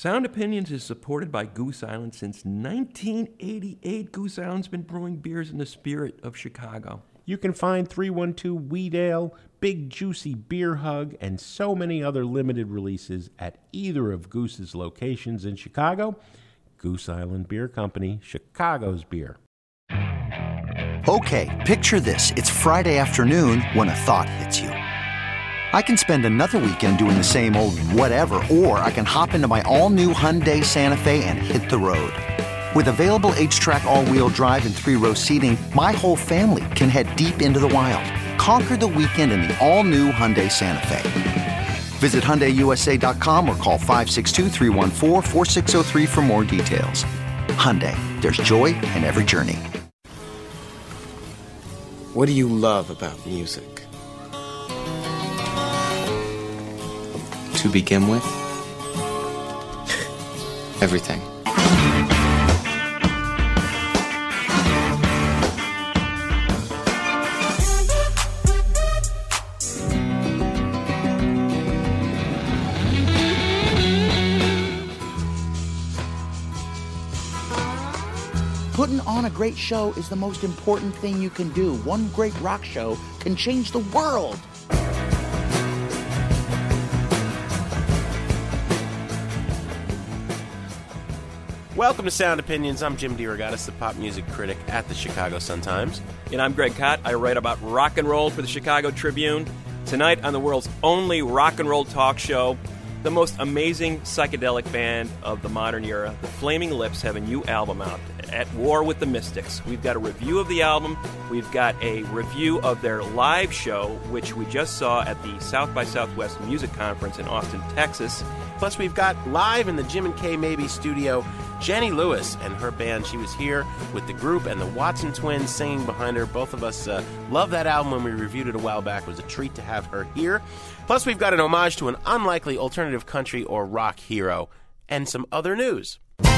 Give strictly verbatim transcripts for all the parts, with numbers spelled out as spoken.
Sound Opinions is supported by Goose Island since nineteen eighty-eight. Goose Island's been brewing beers in the spirit of Chicago. You can find three one two Wheat Ale, Big Juicy Beer Hug, and so many other limited releases at either of Goose's locations in Chicago. Goose Island Beer Company, Chicago's beer. Okay, picture this. It's Friday afternoon when a thought hits you. I can spend another weekend doing the same old whatever, or I can hop into my all-new Hyundai Santa Fe and hit the road. With available H-Track all-wheel drive and three-row seating, my whole family can head deep into the wild. Conquer the weekend in the all-new Hyundai Santa Fe. Visit Hyundai U S A dot com or call five six two, three one four, four six zero three for more details. Hyundai, there's joy in every journey. What do you love about music? To begin with, everything. Putting on a great show is the most important thing you can do. One great rock show can change the world. Welcome to Sound Opinions. I'm Jim DeRogatis, the pop music critic at the Chicago Sun-Times. And I'm Greg Kot. I write about rock and roll for the Chicago Tribune. Tonight on the world's only rock and roll talk show, the most amazing psychedelic band of the modern era, the Flaming Lips, have a new album out, At War with the Mystics. We've got a review of the album. We've got a review of their live show, which we just saw at the South by Southwest Music Conference in Austin, Texas. Plus, we've got live in the Jim and Kay Mabie studio, Jenny Lewis and her band. She was here with the group and the Watson twins singing behind her. Both of us uh, love that album when we reviewed it a while back. It was a treat to have her here. Plus, we've got an homage to an unlikely alternative country or rock hero and some other news.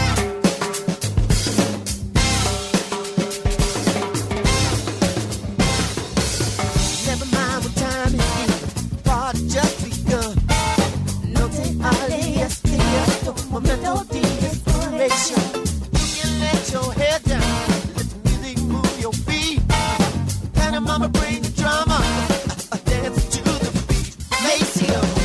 Never mind what time it is, party just begun. No te alias, tu momento de inspiration. You can let your head down, let the music move your feet. Kind of mama bring the drama, a dance to the beat. Maceo.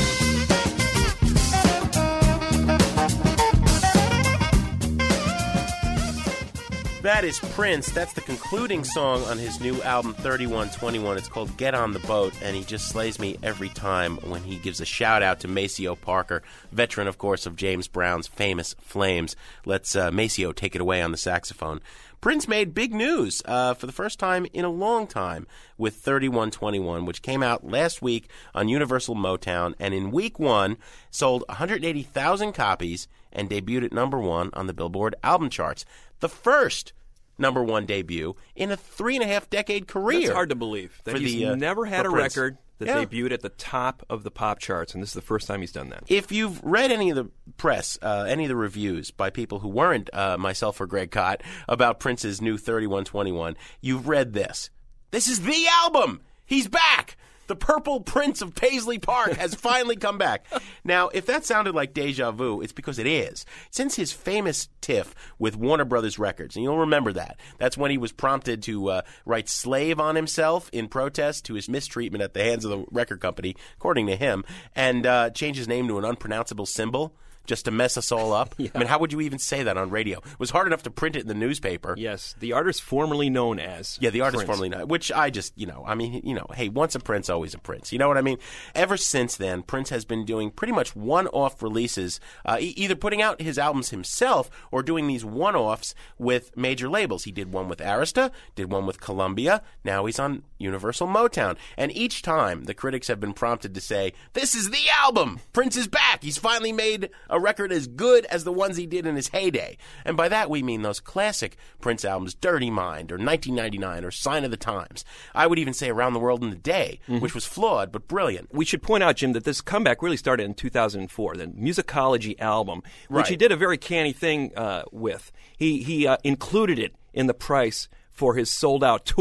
That is Prince. That's the concluding song on his new album, thirty-one twenty-one. It's called Get on the Boat, and he just slays me every time when he gives a shout-out to Maceo Parker, veteran, of course, of James Brown's famous Flames. Let's uh, Maceo take it away on the saxophone. Prince made big news uh, for the first time in a long time with thirty-one twenty-one, which came out last week on Universal Motown, and in week one sold one hundred eighty thousand copies and debuted at number one on the Billboard album charts. The first number one debut in a three-and-a-half-decade career. It's hard to believe that he's the, uh, never had a Prince. record that Yeah. debuted at the top of the pop charts, and this is the first time he's done that. If you've read any of the press, uh, any of the reviews by people who weren't uh, myself or Greg Kot about Prince's new thirty-one twenty-one, you've read this. This is the album! He's back! The Purple Prince of Paisley Park has finally come back. Now, if that sounded like deja vu, it's because it is. Since his famous tiff with Warner Brothers Records, and you'll remember that, that's when he was prompted to uh, write Slave on himself in protest to his mistreatment at the hands of the record company, according to him, and uh, change his name to an unpronounceable symbol just to mess us all up. Yeah. I mean, how would you even say that on radio? It was hard enough to print it in the newspaper. Yes, the artist formerly known as Yeah, the artist Prince. formerly known, which I just, you know, I mean, you know, hey, once a Prince, always a Prince. You know what I mean? Ever since then, Prince has been doing pretty much one-off releases, uh, e- either putting out his albums himself or doing these one-offs with major labels. He did one with Arista, did one with Columbia, now he's on Universal Motown. And each time, the critics have been prompted to say, this is the album! Prince is back! He's finally made a record as good as the ones he did in his heyday. And by that we mean those classic Prince albums, Dirty Mind or nineteen ninety-nine or Sign of the Times. I would even say Around the World in a Day, mm-hmm. which was flawed but brilliant. We should point out, Jim, that this comeback really started in two thousand four, the Musicology album, which Right. he did a very canny thing uh, with. He, he uh, included it in the price for his sold-out tour.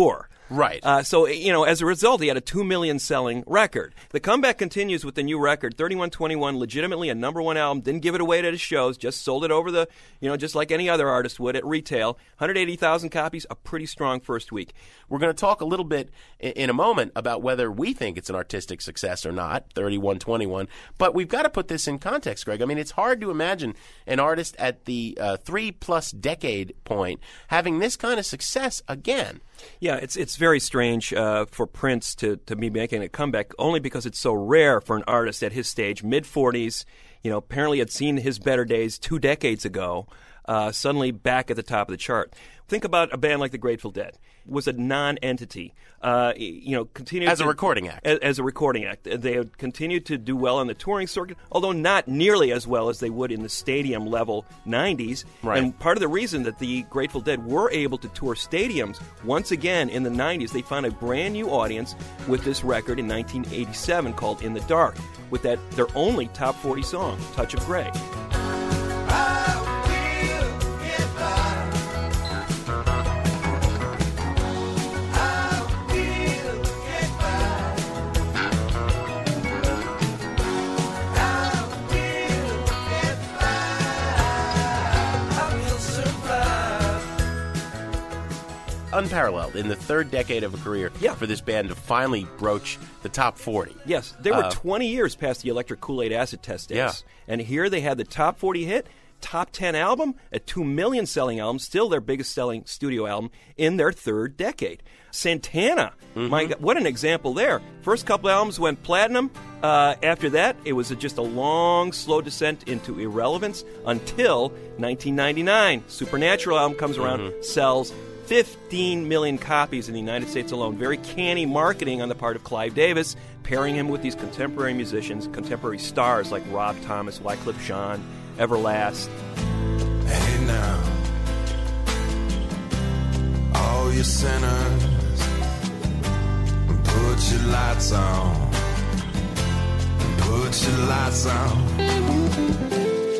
Right. Uh, so, you know, as a result, he had a two million selling record. The comeback continues with the new record, thirty-one twenty-one, legitimately a number one album. Didn't give it away at his shows, just sold it over the, you know, just like any other artist would at retail. one hundred eighty thousand copies, a pretty strong first week. We're going to talk a little bit in, in a moment about whether we think it's an artistic success or not, thirty-one twenty-one. But we've got to put this in context, Greg. I mean, it's hard to imagine an artist at the uh, three-plus decade point having this kind of success again. Yeah, it's it's very strange uh, for Prince to, to be making a comeback, only because it's so rare for an artist at his stage, mid-forties, you know, apparently had seen his better days two decades ago, uh, suddenly back at the top of the chart. Think about a band like the Grateful Dead. It was a non-entity. Uh, you know, continued as a to, recording act. As, as a recording act. They had continued to do well on the touring circuit, although not nearly as well as they would in the stadium level nineties. Right. And part of the reason that the Grateful Dead were able to tour stadiums once again in the nineties, they found a brand new audience with this record in nineteen eighty-seven called In the Dark, with that their only top forty song, Touch of Grey. Unparalleled in the third decade of a career Yeah. for this band to finally broach the top forty. Yes, they were Uh, twenty years past the Electric Kool-Aid acid test days. Yeah. And here they had the top forty hit, top ten album, a two million selling album, still their biggest selling studio album in their third decade. Santana, Mm-hmm. my God, what an example there. First couple albums went platinum. Uh, after that, it was a, just a long, slow descent into irrelevance until nineteen ninety-nine. Supernatural album comes around, Mm-hmm. sells fifteen million copies in the United States alone. Very canny marketing on the part of Clive Davis, pairing him with these contemporary musicians, contemporary stars like Rob Thomas, Wycliffe Jean, Everlast. Hey now, all you sinners, put your lights on, put your lights on.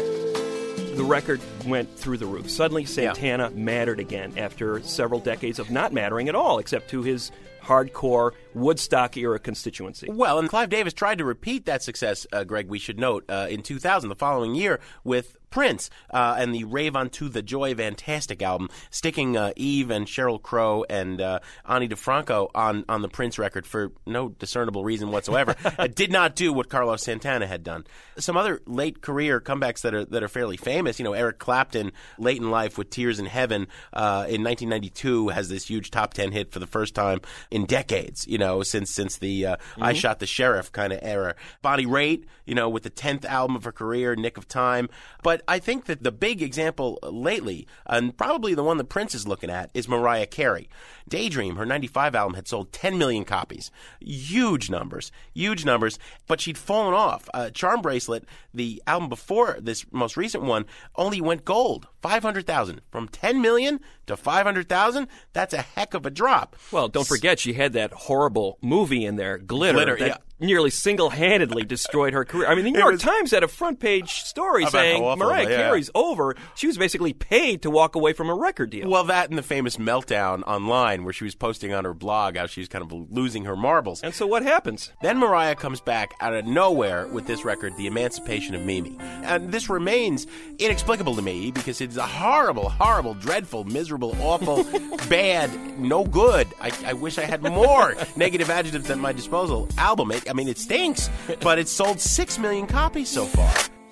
The record went through the roof. Suddenly, Santana mattered again after several decades of not mattering at all, except to his hardcore Woodstock-era constituency. Well, and Clive Davis tried to repeat that success, uh, Greg, we should note, uh, in two thousand, the following year, with Prince uh, and the Rave Unto the Joy Fantastic album, sticking uh, Eve and Sheryl Crow and uh, Ani DeFranco on, on the Prince record for no discernible reason whatsoever. It did not do what Carlos Santana had done. Some other late career comebacks that are that are fairly famous, you know, Eric Clapton, late in life with Tears in Heaven uh, in nineteen ninety-two has this huge top ten hit for the first time in decades, you know, since since the uh, mm-hmm. I Shot the Sheriff kind of era. Bonnie Raitt, you know, with the tenth album of her career, Nick of Time. But I think that the big example lately, and probably the one that Prince is looking at, is Mariah Carey. Daydream, her ninety-five album, had sold ten million copies. Huge numbers, huge numbers, but she'd fallen off. Uh, Charm Bracelet, the album before this most recent one, only went gold, five hundred thousand. From ten million to five hundred thousand, that's a heck of a drop. Well, don't forget, she had that horrible movie in there, Glitter, Glitter, that yeah. nearly single-handedly destroyed her career. I mean, the New It York was- Times had a front-page story About saying how awful, Mariah yeah. Carey's over. She was basically paid to walk away from a record deal. Well, that and the famous meltdown online where she was posting on her blog how she was kind of losing her marbles. And so what happens? Then Mariah comes back out of nowhere with this record, The Emancipation of Mimi. And this remains inexplicable to me because it's a horrible, horrible, dreadful, miserable, awful, bad, no good. I, I wish I had more negative adjectives at my disposal. Album, it, I mean, it stinks, but it's sold six million copies so far.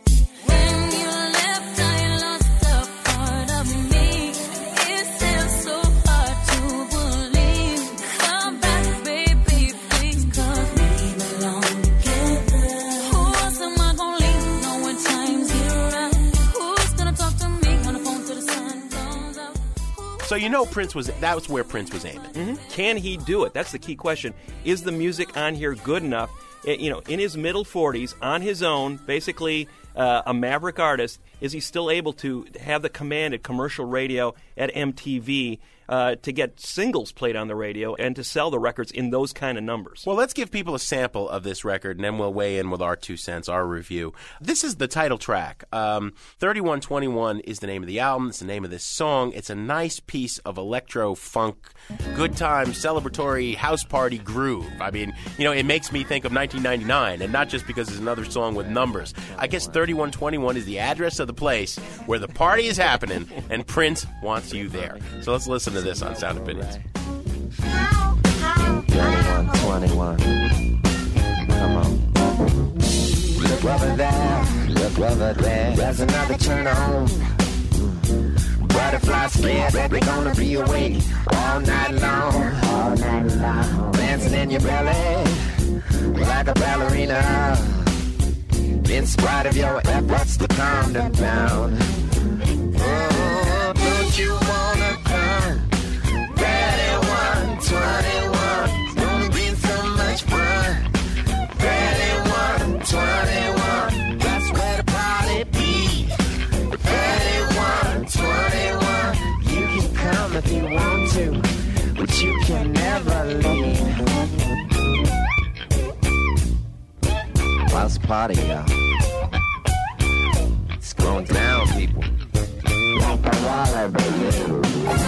When you left, I lost a part of me. It's still so hard to believe. Come back, baby, please, 'cause we belong together. Who else am I gonna leave? Know when times get right. Who's gonna talk to me on the phone till the sun comes up? Who- So you know Prince was, that was where Prince was aiming. Mm-hmm. Can he do it? That's the key question. Is the music on here good enough? It, you know, in his middle forties, on his own, basically uh, a maverick artist, is he still able to have the command at commercial radio at M T V uh, to get singles played on the radio and to sell the records in those kind of numbers. Well, let's give people a sample of this record, and then we'll weigh in with our two cents, our review. This is the title track. Um, thirty-one twenty-one is the name of the album. It's the name of this song. It's a nice piece of electro-funk, good time, celebratory house party groove. I mean, you know, it makes me think of nineteen ninety-nine, and not just because it's another song with numbers. I guess thirty-one twenty-one is the address of the place where the party is happening, and Prince wants you there. So let's listen to this on Sound Opinions. thirty-one twenty-one. Come on. Look over there, look over there. There's another turn on. Butterfly scared that they're gonna be awake all night long. All night long. Dancing in your belly like a ballerina. In spite of your efforts to calm them down. Oh, don't you wanna come? thirty-one twenty-one, gonna be so much fun. thirty-one twenty-one, that's where the party be. thirty-one twenty-one, you can come if you want to, but you can never leave. How's the party, y'all? It's going down, people. Like the water, baby.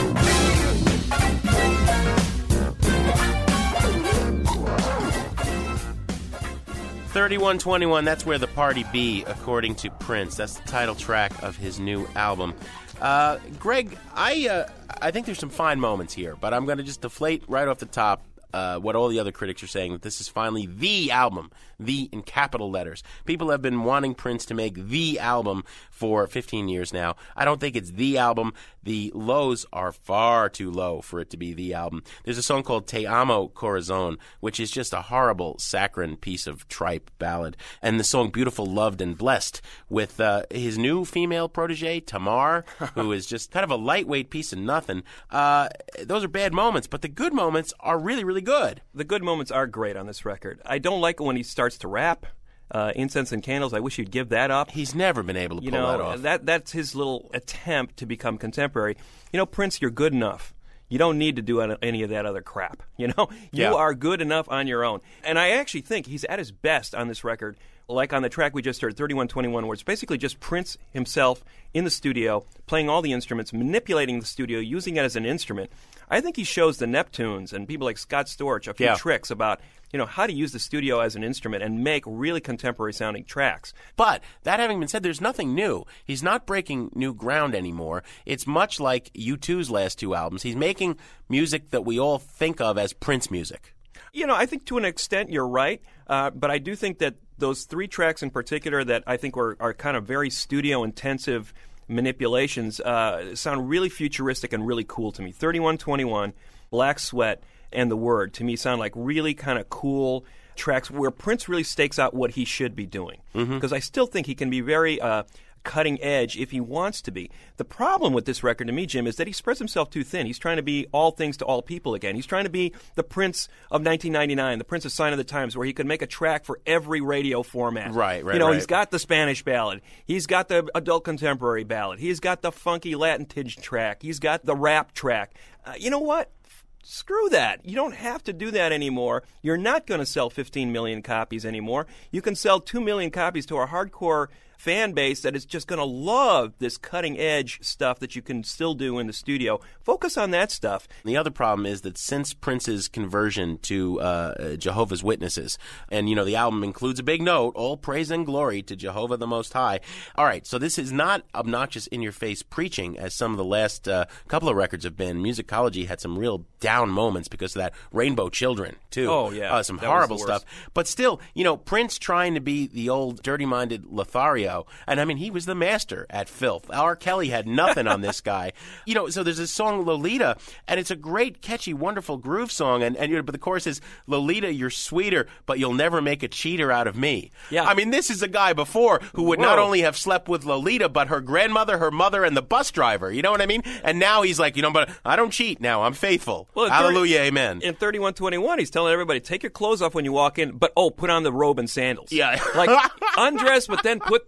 thirty-one twenty-one, that's where the party be, according to Prince. That's the title track of his new album. Uh, Greg, I uh, I think there's some fine moments here, but I'm going to just deflate right off the top uh, what all the other critics are saying, that this is finally the album, the in capital letters. People have been wanting Prince to make the album for fifteen years now. I don't think it's the album. The lows are far too low for it to be the album. There's a song called Te Amo Corazon, which is just a horrible, saccharine piece of tripe ballad. And the song Beautiful, Loved, and Blessed with uh, his new female protege, Tamar, who is just kind of a lightweight piece of nothing. Uh, those are bad moments, but the good moments are really, really good. The good moments are great on this record. I don't like it when he starts to rap. Uh, Incense and Candles, I wish you'd give that up. He's never been able to you pull know, that off. That, that's his little attempt to become contemporary. You know, Prince, you're good enough. You don't need to do any of that other crap. You know, you Yeah. are good enough on your own. And I actually think he's at his best on this record, like on the track we just heard, thirty-one twenty-one, where it's basically just Prince himself in the studio, playing all the instruments, manipulating the studio, using it as an instrument. I think he shows the Neptunes and people like Scott Storch a few Yeah. tricks about, you know, how to use the studio as an instrument and make really contemporary-sounding tracks. But that having been said, there's nothing new. He's not breaking new ground anymore. It's much like U two's last two albums. He's making music that we all think of as Prince music. You know, I think to an extent you're right, uh, but I do think that those three tracks in particular that I think were, are kind of very studio-intensive manipulations uh, sound really futuristic and really cool to me. thirty-one twenty-one, Black Sweat, and The Word, to me, sound like really kind of cool tracks where Prince really stakes out what he should be doing. Because I still think he can be very uh, cutting edge if he wants to be. The problem with this record to me, Jim, is that he spreads himself too thin. He's trying to be all things to all people again. He's trying to be the Prince of nineteen ninety-nine, the Prince of Sign of the Times, where he could make a track for every radio format. Right, right, You know, right. he's got the Spanish ballad. He's got the adult contemporary ballad. He's got the funky Latin-tinged track. He's got the rap track. Uh, you know what? Screw that. You don't have to do that anymore. You're not going to sell fifteen million copies anymore. You can sell two million copies to our hardcore fan base that is just going to love this cutting-edge stuff that you can still do in the studio. Focus on that stuff. The other problem is that since Prince's conversion to uh, Jehovah's Witnesses, and, you know, the album includes a big note, all praise and glory to Jehovah the Most High. All right, so this is not obnoxious in-your-face preaching, as some of the last uh, couple of records have been. Musicology had some real down moments because of that. Rainbow Children, too. Oh, yeah. Uh, some That was horrible the worst. stuff. But still, you know, Prince trying to be the old dirty-minded Lothario, and I mean, he was the master at filth. R. Kelly had nothing on this guy. You know, so there's this song Lolita, and it's a great, catchy, wonderful groove song, and, and you know, but the chorus is, Lolita, you're sweeter, but you'll never make a cheater out of me. Yeah. I mean, this is a guy before who would Whoa. not only have slept with Lolita, but her grandmother, her mother, and the bus driver. You know what I mean? And now he's like, you know, but I don't cheat now. I'm faithful. Well, in Hallelujah, thirty amen. In thirty-one twenty-one, he's telling everybody, take your clothes off when you walk in, but, oh, put on the robe and sandals. Yeah. Like, undress, but then put this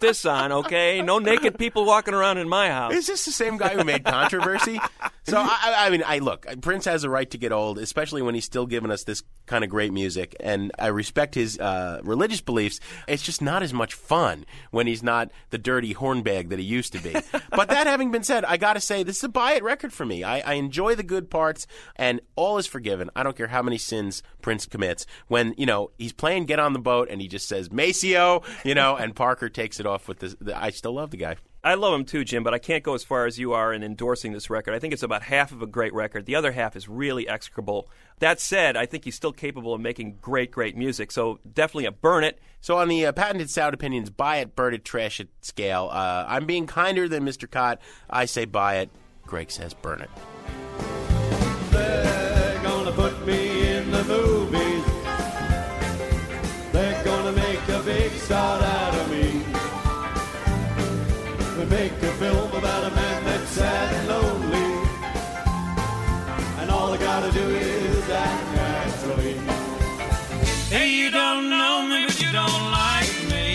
this on, okay? No naked people walking around in my house. Is this the same guy who made Controversy? So, I, I mean, I look, Prince has a right to get old, especially when he's still giving us this kind of great music, and I respect his uh, religious beliefs. It's just not as much fun when he's not the dirty hornbag that he used to be. But that having been said, I got to say, this is a buy-it record for me. I, I enjoy the good parts, and all is forgiven. I don't care how many sins Prince commits. When, you know, he's playing Get on the Boat, and he just says, Maceo, you know, and Parker takes it off with the, the I still love the guy. I love him too, Jim, but I can't go as far as you are in endorsing this record. I think it's about half of a great record. The other half is really execrable. That said, I think he's still capable of making great, great music, so definitely a burn it. So on the uh, Patented Sound Opinions buy it, burn it, trash it scale, uh, I'm being kinder than Mister Cott. I say buy it. Greg says burn it. They're gonna put me in the movies. They're gonna make a big star out of me. We make a film about a man that's sad and lonely, and all I gotta do is act naturally. Hey, you don't know me, but you don't like me.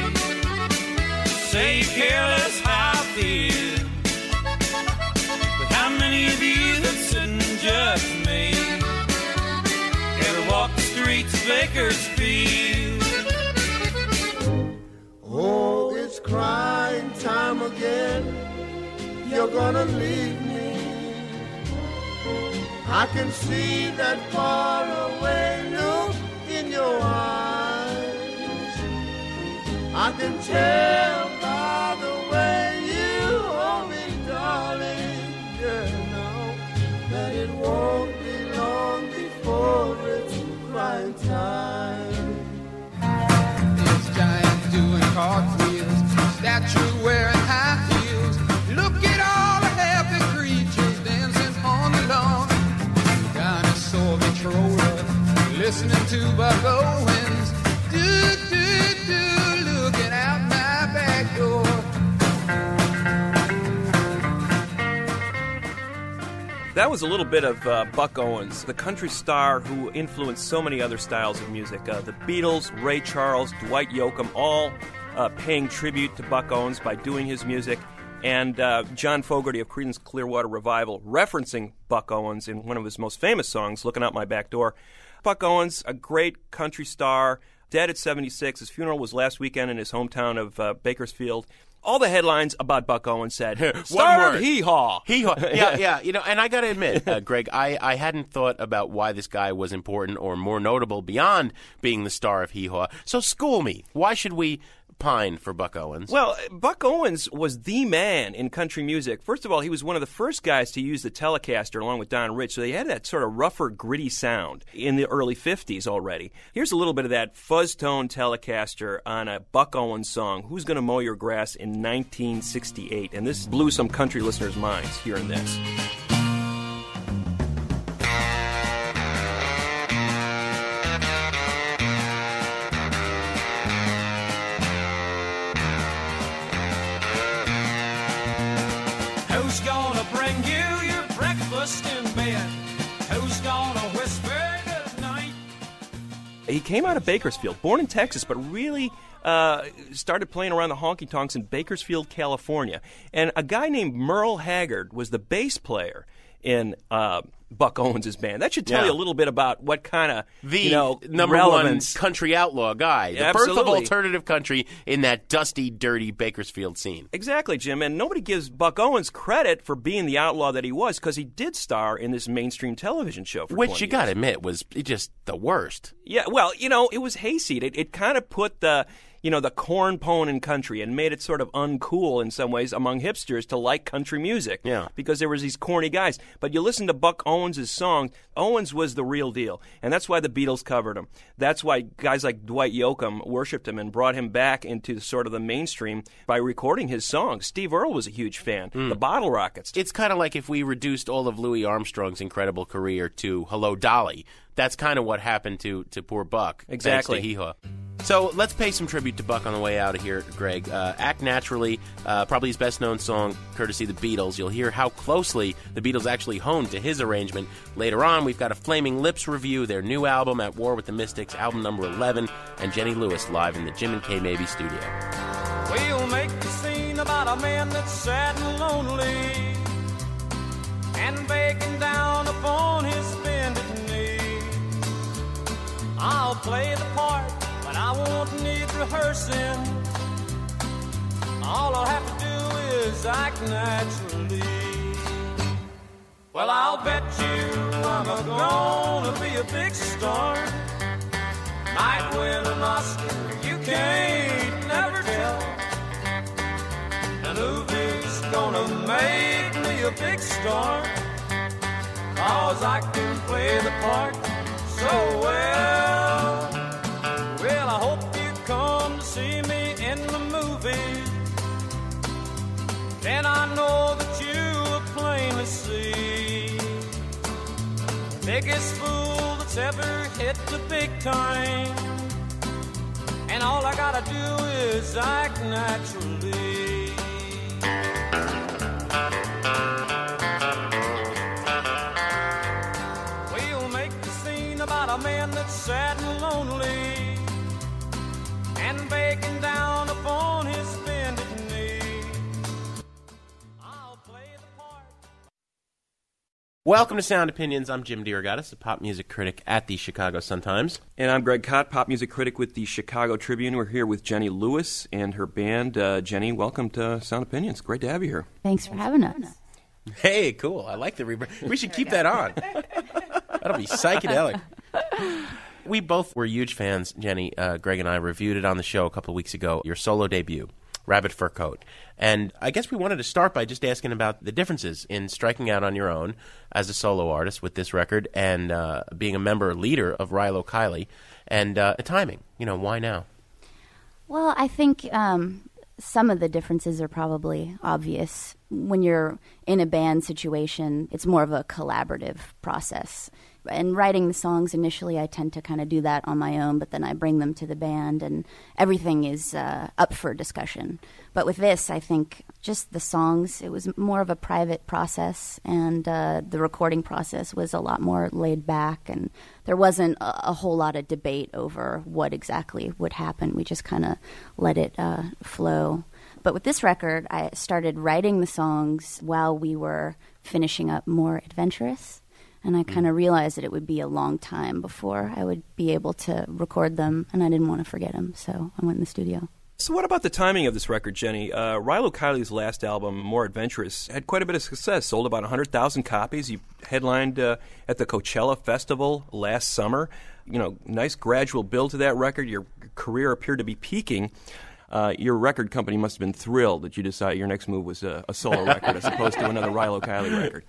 Say you care less how I feel, but how many of you that sit and judge me ever walk the streets of Bakersfield? Oh, it's crying time again. You're gonna leave me. I can see that far away look in your eyes. I can tell by the way you hold me, darling. You know that it won't be long before it's crying time. Giants doing cartwheels, statue wearing high heels. Look at all the happy creatures dancing on the lawn. Dinosaur controller, listening to Buck Owens. Do, do, do, looking out my back door. That was a little bit of uh, Buck Owens, the country star who influenced so many other styles of music. Uh, the Beatles, Ray Charles, Dwight Yoakam, all uh, paying tribute to Buck Owens by doing his music. And uh, John Fogerty of Creedence Clearwater Revival referencing Buck Owens in one of his most famous songs, Looking Out My Back Door. Buck Owens, a great country star, dead at seventy-six. His funeral was last weekend in his hometown of uh, Bakersfield. All the headlines about Buck Owens said, star of hee-haw. Hee-haw. Yeah, yeah. You know, and I got to admit, uh, Greg, I, I hadn't thought about why this guy was important or more notable beyond being the star of hee-haw. So school me. Why should we pine for Buck Owens? Well, Buck Owens was the man in country music. First of all, he was one of the first guys to use the Telecaster along with Don Rich, so they had that sort of rougher, gritty sound in the early fifties already. Here's a little bit of that fuzz-tone Telecaster on a Buck Owens song, Who's Gonna Mow Your Grass, in nineteen sixty-eight, and this blew some country listeners' minds hearing this. Who's gonna bring you your breakfast in bed? Who's gonna whisper good night? He came out of Bakersfield, born in Texas, but really uh, started playing around the honky-tonks in Bakersfield, California. And a guy named Merle Haggard was the bass player in uh, Buck Owens' band. That should tell Yeah. you a little bit about what kind of, The you know, number relevance. one country outlaw guy. The birth of Absolutely. alternative country in that dusty, dirty Bakersfield scene. Exactly, Jim. And nobody gives Buck Owens credit for being the outlaw that he was, because he did star in this mainstream television show for Which twenty you got to years. admit was just the worst. Yeah, well, you know, it was hayseed. It, it kind of put the, you know, the corn pone in country and made it sort of uncool in some ways among hipsters to like country music. Yeah. Because there was these corny guys. But you listen to Buck Owens' song, Owens was the real deal. And that's why the Beatles covered him. That's why guys like Dwight Yoakam worshipped him and brought him back into sort of the mainstream by recording his songs. Steve Earle was a huge fan. The Bottle Rockets. It's kind of like if we reduced all of Louis Armstrong's incredible career to Hello, Dolly. That's kind of what happened to, to poor Buck. Exactly. Thanks to Hee-Haw. So let's pay some tribute to Buck on the way out of here, Greg. Uh, Act Naturally, uh, probably his best-known song, courtesy of the Beatles. You'll hear how closely the Beatles actually honed to his arrangement. Later on, we've got a Flaming Lips review, their new album, At War with the Mystics, album number eleven, and Jenny Lewis live in the Jim and Kay Mabie studio. We'll make a scene about a man that's sad and lonely and begging down upon his bended knee. I'll play the part, but I won't need rehearsing. All I'll have to do is act naturally. Well, I'll bet you I'm a gonna be a big star. Might win an Oscar, you can't never tell. And movie's gonna make me a big star, 'cause I can play the part so well. Well, I hope you come to see me in the movie. Then I know that you will plainly see the biggest fool that's ever hit the big time. And all I gotta do is act naturally. We'll make the scene about a man that's sad and lonely and begging down upon his bended knee. Welcome to Sound Opinions. I'm Jim DeRogatis, a pop music critic at the Chicago Sun-Times. And I'm Greg Kot, pop music critic with the Chicago Tribune. We're here with Jenny Lewis and her band. Uh, Jenny, welcome to Sound Opinions. Great to have you here. Thanks for having us. Hey, cool. I like the rebrand. We should keep that on. That'll be psychedelic. We both were huge fans, Jenny. Uh, Greg and I reviewed it on the show a couple of weeks ago, your solo debut, Rabbit Fur Coat. And I guess we wanted to start by just asking about the differences in striking out on your own as a solo artist with this record and uh, being a member leader of Rilo Kiley, and uh, timing. You know, why now? Well, I think um, some of the differences are probably obvious. When you're in a band situation, it's more of a collaborative process. And writing the songs initially, I tend to kind of do that on my own, but then I bring them to the band, and everything is uh, up for discussion. But with this, I think just the songs, it was more of a private process, and uh, the recording process was a lot more laid back, and there wasn't a, a whole lot of debate over what exactly would happen. We just kind of let it uh, flow. But with this record, I started writing the songs while we were finishing up More Adventurous. And I kind of realized that it would be a long time before I would be able to record them, and I didn't want to forget them, so I went in the studio. So what about the timing of this record, Jenny? Uh, Rilo Kiley's last album, More Adventurous, had quite a bit of success, sold about one hundred thousand copies. You headlined uh, at the Coachella Festival last summer. You know, nice gradual build to that record. Your career appeared to be peaking. Uh, your record company must have been thrilled that you decided your next move was a, a solo record as opposed to another Rilo Kiley record.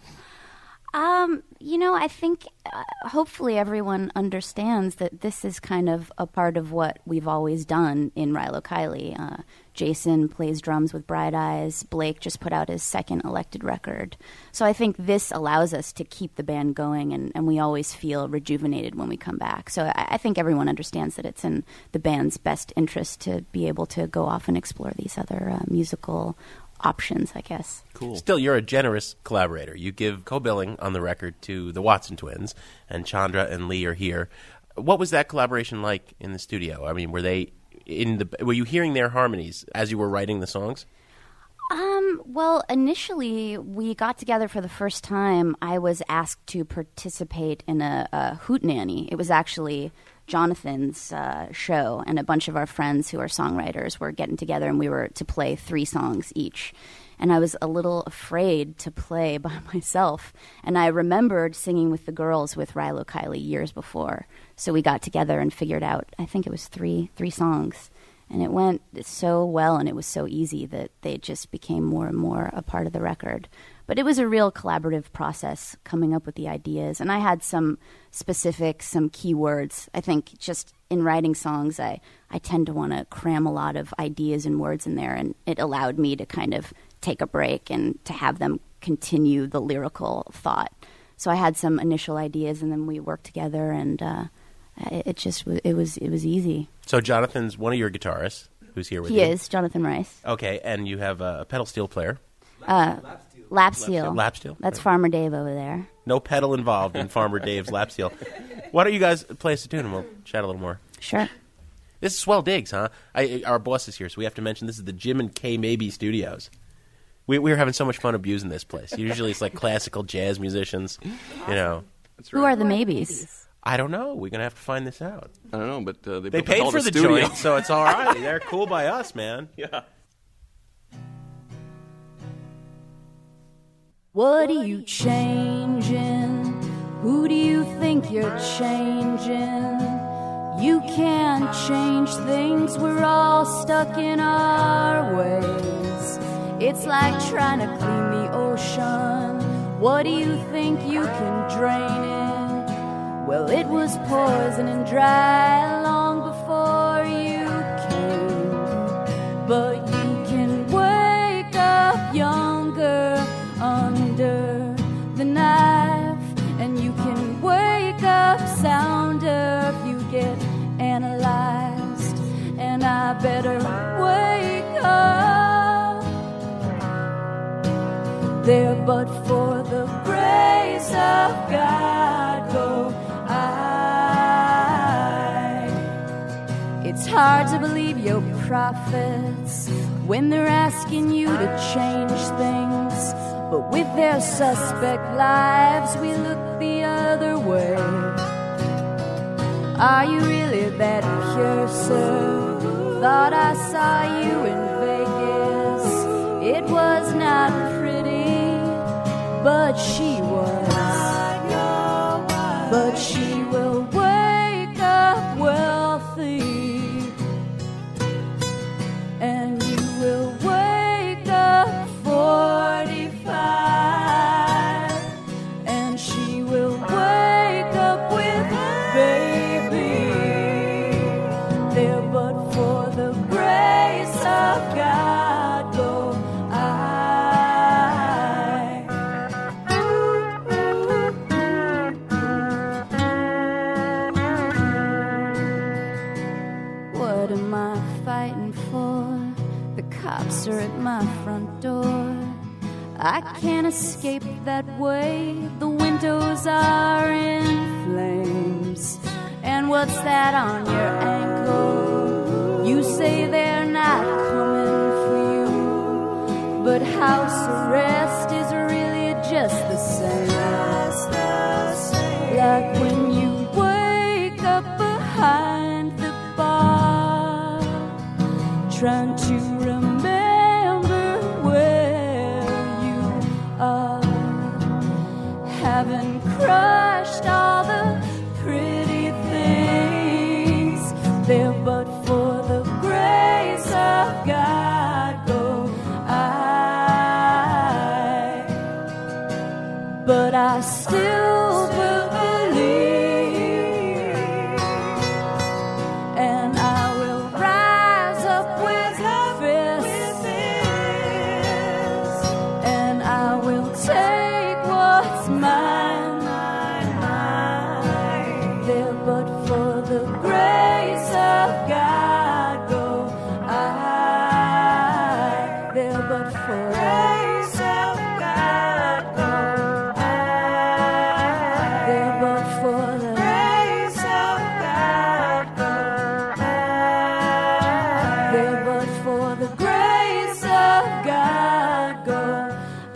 Um, you know, I think uh, hopefully everyone understands that this is kind of a part of what we've always done in Rilo Kiley. Uh, Jason plays drums with Bright Eyes. Blake just put out his second Elected record. So I think this allows us to keep the band going, and, and we always feel rejuvenated when we come back. So I, I think everyone understands that it's in the band's best interest to be able to go off and explore these other uh, musical options, I guess. Cool. Still, you're a generous collaborator. You give co-billing on the record to the Watson twins, and Chandra and Lee are here. What was that collaboration like in the studio? I mean, were they in the? Were you hearing their harmonies as you were writing the songs? Um, well, initially, we got together for the first time. I was asked to participate in a, a hootenanny. It was actually Jonathan's uh, show, and a bunch of our friends who are songwriters were getting together, and we were to play three songs each. And I was a little afraid to play by myself. And I remembered singing with the girls with Rilo Kiley years before. So we got together and figured out, I think it was three three songs. And it went so well, and it was so easy that they just became more and more a part of the record. But it was a real collaborative process coming up with the ideas. And I had some specific, some key words. I think just in writing songs, I, I tend to want to cram a lot of ideas and words in there. And it allowed me to kind of take a break and to have them continue the lyrical thought. So I had some initial ideas, and then we worked together, and uh, it, it just it was it was easy. So Jonathan's one of your guitarists who's here with he you. He is, Jonathan Rice. Okay, and you have a pedal steel player. Uh, lap steel. Lap steel. That's right. Farmer Dave over there. No pedal involved in Farmer Dave's lap steel. Why don't you guys play us a tune and we'll chat a little more? Sure. This is Swell Digs, huh? I, our boss is here, so we have to mention this is the Jim and Kay Mabey Studios. We, we were having so much fun abusing this place. Usually it's like classical jazz musicians, you know. That's right. Who are the Mabeys? I don't know. We're going to have to find this out. I don't know, but uh, they, they built paid all for the, the studio. joint, so it's all right. They're cool by us, man. Yeah. What are you changing? Who do you think you're changing? You can't change things, we're all stuck in our ways. It's like trying to clean the ocean. What do you think you can drain it? Well, it was poison and dry long before you came. But you can wake up younger under the knife, and you can wake up sounder if you get analyzed. And I better wake up there, but for the grace of God go I. It's hard to believe your prophets when they're asking you to change things, but with their suspect lives we look the other way. Are you really that pure, sir? Thought I saw you in Vegas. It was not pretty, but she was. But she will wake up wealthy, and you will wake up forty-five, and she will wake up with baby there, but for the grace of God go I. What am I fighting for? The cops are at my front door. I can't escape that way. The windows are in flames. And what's that on your ankle? You say they're not coming for you, but house arrest is really just the same. Like when you wake up behind the bar, trying to remember where you are, having crushed all the pretty things there, but for the grace of God go I. But I still will believe, and I will rise up with fists, and I will take what's mine there, but for the grace of God go I. There, but for grace of God go I. There, but for the grace of God go I. There, but for the grace of God go I.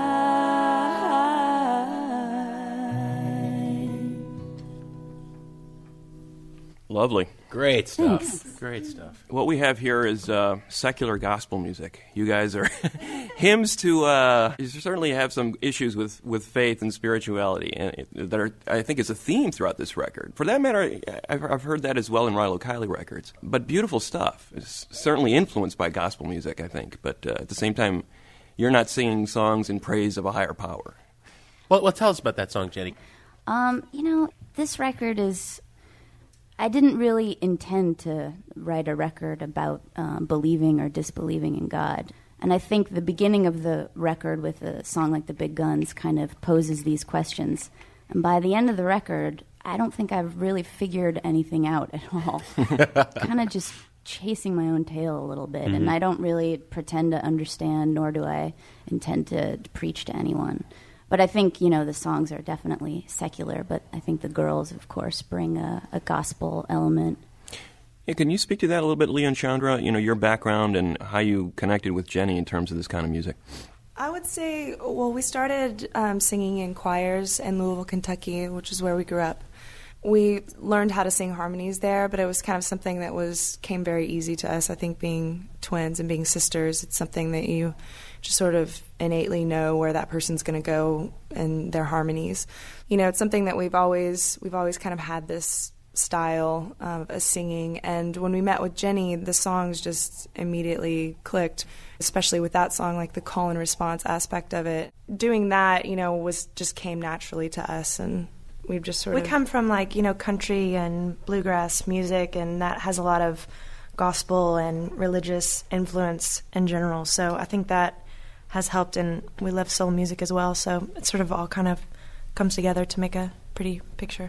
Lovely. Great stuff. Thanks. Great stuff. What we have here is uh, secular gospel music. You guys are hymns to. Uh, you certainly have some issues with, with faith and spirituality, and it, that are, I think, is a theme throughout this record. For that matter, I've, I've heard that as well in Rilo Kiley records. But beautiful stuff. It's certainly influenced by gospel music, I think. But uh, at the same time, you're not singing songs in praise of a higher power. Well, well tell us about that song, Jenny. Um, you know, this record is. I didn't really intend to write a record about um, believing or disbelieving in God. And I think the beginning of the record with a song like The Big Guns kind of poses these questions. And by the end of the record, I don't think I've really figured anything out at all. Kind of just chasing my own tail a little bit. Mm-hmm. And I don't really pretend to understand, nor do I intend to preach to anyone. But I think, you know, the songs are definitely secular, but I think the girls, of course, bring a, a gospel element. Yeah, can you speak to that a little bit, Leon Chandra? You know, your background and how you connected with Jenny in terms of this kind of music. I would say, well, we started um, singing in choirs in Louisville, Kentucky, which is where we grew up. We learned how to sing harmonies there, but it was kind of something that was came very easy to us. I think being twins and being sisters, it's something that you just sort of innately know where that person's going to go in their harmonies. You know, it's something that we've always we've always kind of had this style of uh, singing, and when we met with Jenny, the songs just immediately clicked, especially with that song, like the call and response aspect of it. Doing that, you know, was just came naturally to us, and we've just sort we of... We come from, like, you know, country and bluegrass music, and that has a lot of gospel and religious influence in general, so I think that has helped, and we love soul music as well, so it sort of all kind of comes together to make a pretty picture.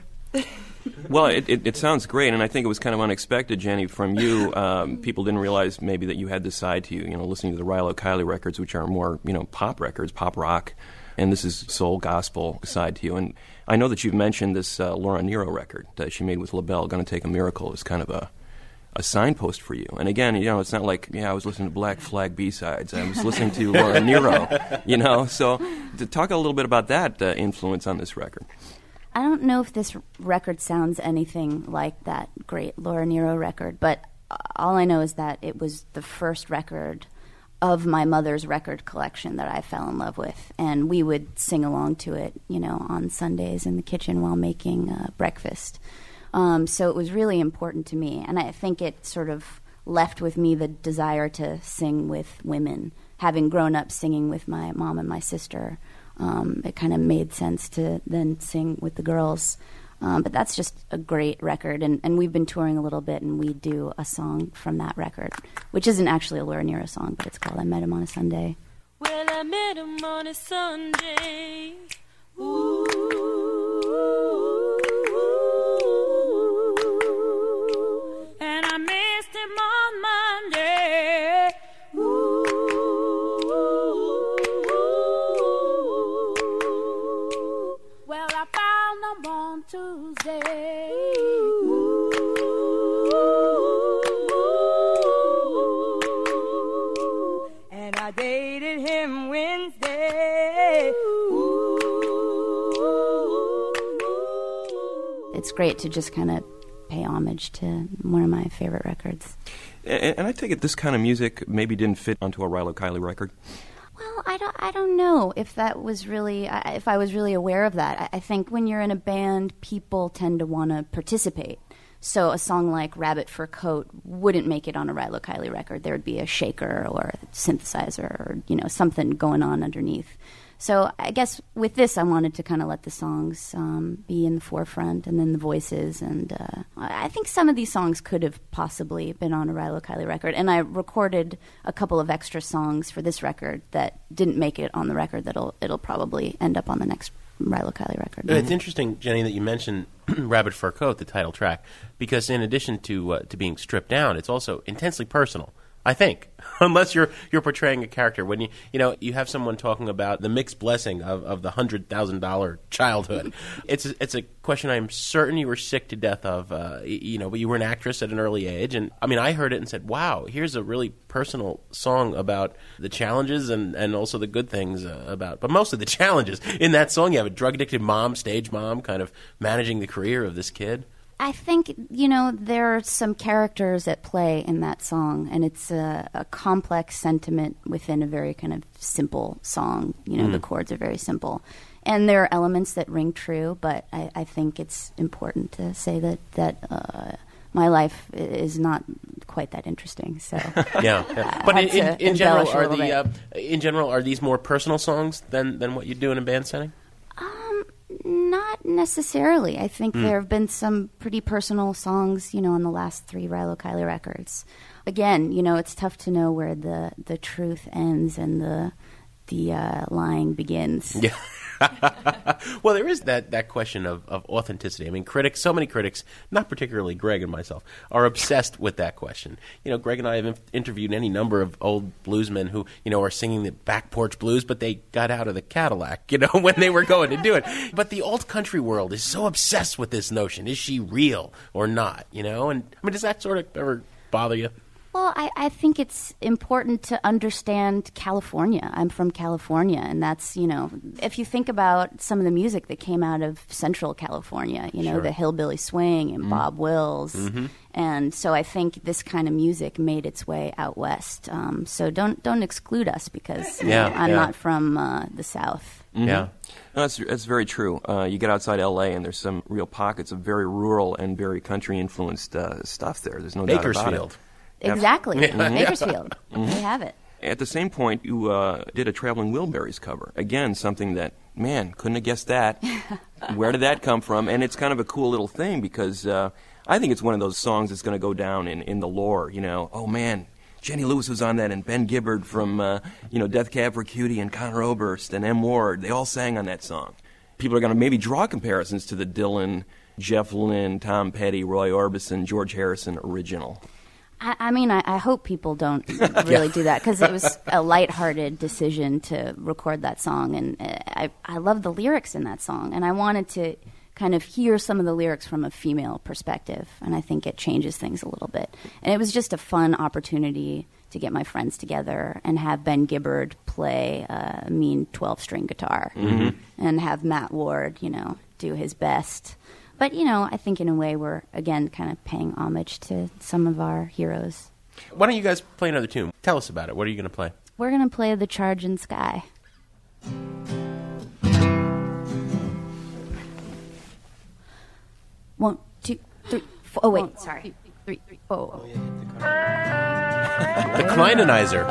Well, it, it, it sounds great, and I think it was kind of unexpected, Jenny, from you. Um, people didn't realize maybe that you had this side to you, you know, listening to the Rilo Kiley records, which are more, you know, pop records, pop rock, and this is soul gospel side to you. And I know that you've mentioned this uh, Laura Nyro record that she made with LaBelle, Gonna Take a Miracle, is kind of a a signpost for you. And again, you know, it's not like, yeah, I was listening to Black Flag B-sides. I was listening to Laura Nyro, you know. So to talk a little bit about that uh, influence on this record. I don't know if this record sounds anything like that great Laura Nyro record, but all I know is that it was the first record of my mother's record collection that I fell in love with, and we would sing along to it, you know, on Sundays in the kitchen while making uh, breakfast. Um, so it was really important to me, and I think it sort of left with me the desire to sing with women. Having grown up singing with my mom and my sister, um, it kind of made sense to then sing with the girls. Um, but that's just a great record, and, and we've been touring a little bit, and we do a song from that record, which isn't actually a Laura Nyro song, but it's called I Met Him on a Sunday. Well, I met him on a Sunday. Ooh. And I missed him on Monday. Ooh. Well, I found him on Tuesday. Ooh. And I dated him Wednesday. Ooh. It's great to just kind of pay homage to one of my favorite records. And, and I take it this kind of music maybe didn't fit onto a Rilo Kiley record? Well, I don't, I don't know if that was really, if I was really aware of that. I, I think when you're in a band, people tend to want to participate. So a song like Rabbit Fur Coat wouldn't make it on a Rilo Kiley record. There would be a shaker or a synthesizer or, you know, something going on underneath. So I guess with this, I wanted to kind of let the songs um, be in the forefront, and then the voices. And uh, I think some of these songs could have possibly been on a Rilo Kiley record. And I recorded a couple of extra songs for this record that didn't make it on the record. That'll it'll probably end up on the next Rilo Kiley record. It's interesting, Jenny, that you mentioned Rabbit Fur Coat, the title track, because in addition to uh, to being stripped down, it's also intensely personal. I think, unless you're you're portraying a character. When you you know you have someone talking about the mixed blessing of, of the hundred thousand dollar childhood, it's a, it's a question I'm certain you were sick to death of. Uh, you know, but you were an actress at an early age, and I mean, I heard it and said, "Wow, here's a really personal song about the challenges and, and also the good things uh, about, but mostly the challenges." In that song, you have a drug addicted mom, stage mom, kind of managing the career of this kid. I think, you know, there are some characters at play in that song, and it's a, a complex sentiment within a very kind of simple song. You know, Mm. the chords are very simple. And there are elements that ring true, but I, I think it's important to say that, that uh, my life is not quite that interesting. So yeah, yeah. I But had in, in, to in general, embellish a are little the uh, bit. in general are these more personal songs than than what you do in a band setting? Not necessarily. I think Mm. there have been some pretty personal songs, you know, on the last three Rilo Kiley records. Again, you know, it's tough to know where the, the truth ends and the the uh, lying begins. Yeah. Well, there is that, that question of, of authenticity. I mean, critics, so many critics, not particularly Greg and myself, are obsessed with that question. You know, Greg and I have in- interviewed any number of old bluesmen who, you know, are singing the back porch blues, but they got out of the Cadillac, you know, when they were going to do it. But the alt country world is so obsessed with this notion. Is she real or not, you know? And, I mean, does that sort of ever bother you? Well, I, I think it's important to understand California. I'm from California, and that's, you know, if you think about some of the music that came out of Central California, you know, Sure. the hillbilly swing and Mm. Bob Wills. Mhm. And so I think this kind of music made its way out west. Um, so don't don't exclude us because you Yeah, know, I'm yeah. not from uh, the South. Mhm. No, that's, that's very true. Uh, you get outside L A and there's some real pockets of very rural and very country-influenced uh, stuff there. There's no doubt about it. Bakersfield. Exactly. Mhm. Bakersfield. Mhm. They have it. At the same point, you uh, did a Traveling Wilburys cover. Again, something that, man, couldn't have guessed that. Where did that come from? And it's kind of a cool little thing because uh, I think it's one of those songs that's going to go down in, in the lore, you know. Oh, man, Jenny Lewis was on that, and Ben Gibbard from, uh, you know, Death Cab for Cutie, and Conor Oberst, and M. Ward. They all sang on that song. People are going to maybe draw comparisons to the Dylan, Jeff Lynne, Tom Petty, Roy Orbison, George Harrison original. I, I mean, I, I hope people don't really do that because it was a lighthearted decision to record that song, and uh, I I love the lyrics in that song, and I wanted to kind of hear some of the lyrics from a female perspective, and I think it changes things a little bit. And it was just a fun opportunity to get my friends together and have Ben Gibbard play a mean twelve-string guitar, Mhm. and have Matt Ward, you know, do his best. But, you know, I think in a way we're, again, kind of paying homage to some of our heroes. Why don't you guys play another tune? Tell us about it. What are you going to play? We're going to play The Charging Sky. One, two, three, four. Oh, wait, One, sorry. two, Three, three, four. The Kleinenizer.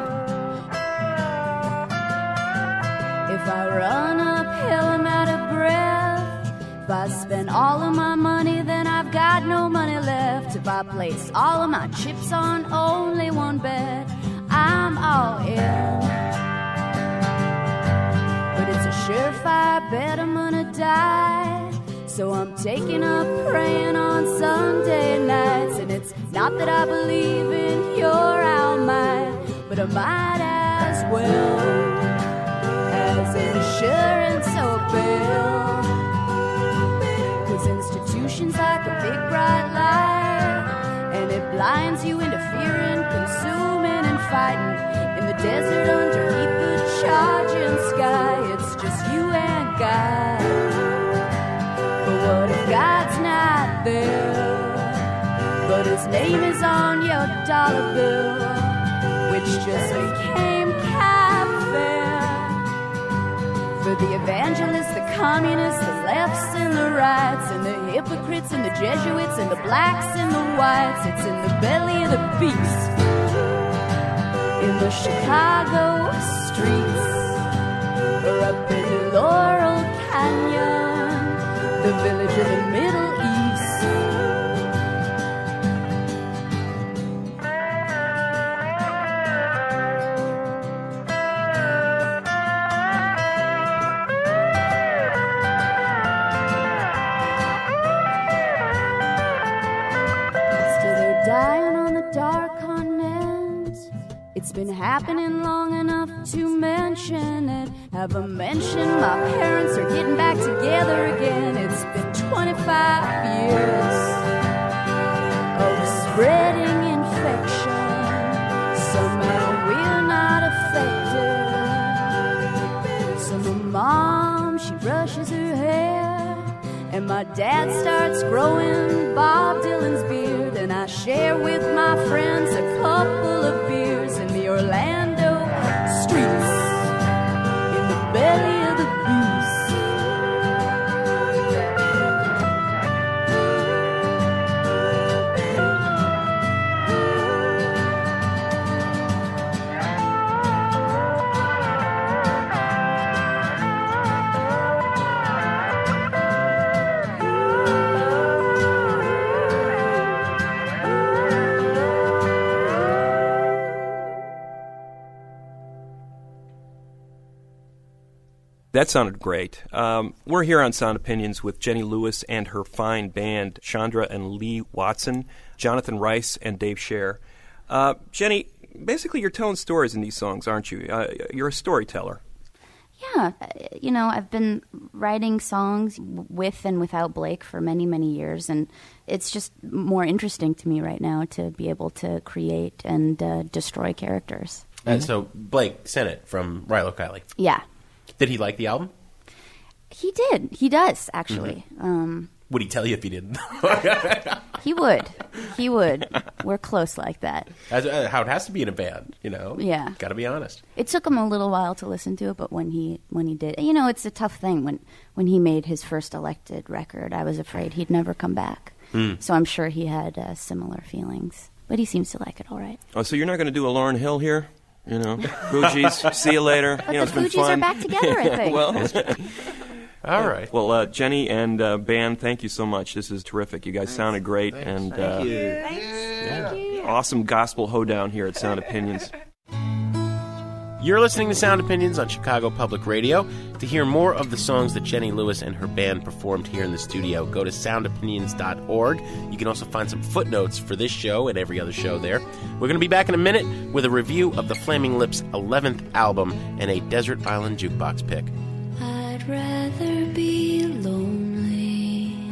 If I run uphill, I'm out of breath. If I spend all of my money, then I've got no money left. If I place all of my chips on only one bet, I'm all in. But it's a surefire bet I'm gonna die. So I'm taking up praying on Sunday nights. And it's not that I believe in your our might, but I might as well as insurance or bill. Cause institutions like a big bright light, and it blinds you into fearing, consuming and fighting. In the desert underneath the charging sky, it's just you and God. But what if God's not there, but his name is on your dollar bill, which just became cab fare for the evangelists, the communists, the lefts and the rights, and the hypocrites and the Jesuits and the blacks and the whites. It's in the belly of the beast, in the Chicago streets, or up in the Laurel Canyon, the village of the Middle East. Still they're dying on the dark continent. It's been happening long enough to mention it. Have I mentioned my parents are getting back together again? It's been twenty-five years of spreading infection. Somehow we're not affected. So my mom, she brushes her hair, and my dad starts growing Bob Dylan's beard, and I share with my friends a couple of beers in the Orlando streets, in the belly of the beast. That sounded great. Um, we're here on Sound Opinions with Jenny Lewis and her fine band, Chandra and Lee Watson, Jonathan Rice, and Dave Scher. Uh, Jenny, basically you're telling stories in these songs, aren't you? Uh, you're a storyteller. Yeah, uh, you know, I've been writing songs with and without Blake for many, many years, and it's just more interesting to me right now to be able to create and uh, destroy characters. And so Blake sent it from Rilo Kiley. Yeah. Did he like the album? He did. He does, actually. Mm-hmm. Um, Would he tell you if he didn't? he would. He would. We're close like that. As, uh, how it has to be in a band, you know? Yeah. Got to be honest. It took him a little while to listen to it, but when he when he did, you know, it's a tough thing. When when he made his first Elected record, I was afraid he'd never come back. Mm. So I'm sure he had uh, similar feelings, but he seems to like it all right. Oh, so you're not going to do a Lauryn Hill here? You know, Fugees, see you later. But you know, the it's been Fugees fun. are back together, I think. well, all right. Well, uh, Jenny and uh, band, thank you so much. This is terrific. You guys sounded great. Thanks. And Thank uh, you. yeah, Thank you. Awesome gospel hoedown here at Sound Opinions. You're listening to Sound Opinions on Chicago Public Radio. To hear more of the songs that Jenny Lewis and her band performed here in the studio, go to sound opinions dot org. You can also find some footnotes for this show and every other show there. We're going to be back in a minute with a review of the Flaming Lips' eleventh album and a Desert Island Jukebox pick. I'd rather be lonely.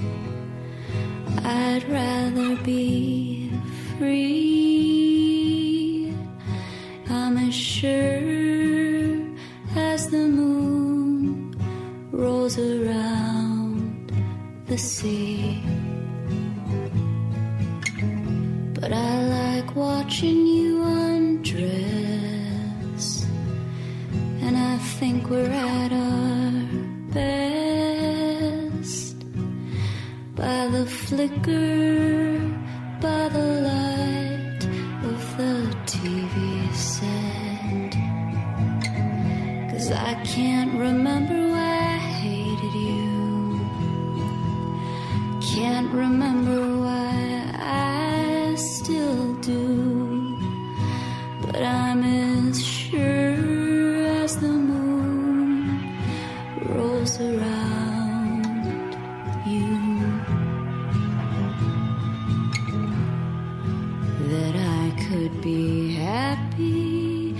I'd rather be free. I'm as sure as the moon rolls around the sea. But I like watching you undress, and I think we're at our best. By the flicker, by the light of the T V set. 'Cause I can't remember why I hated you. Can't remember why I still do. But I'm as sure as the moon rolls around you that I could be happy,